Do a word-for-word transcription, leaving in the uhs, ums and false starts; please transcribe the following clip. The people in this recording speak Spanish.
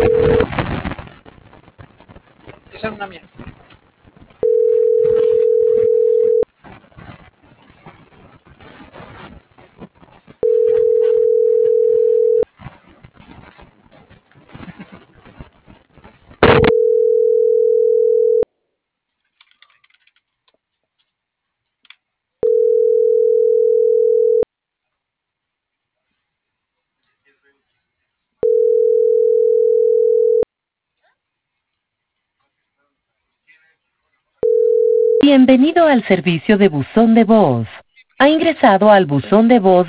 Esa es una mierda. Bienvenido al servicio de buzón de voz. Ha ingresado al buzón de voz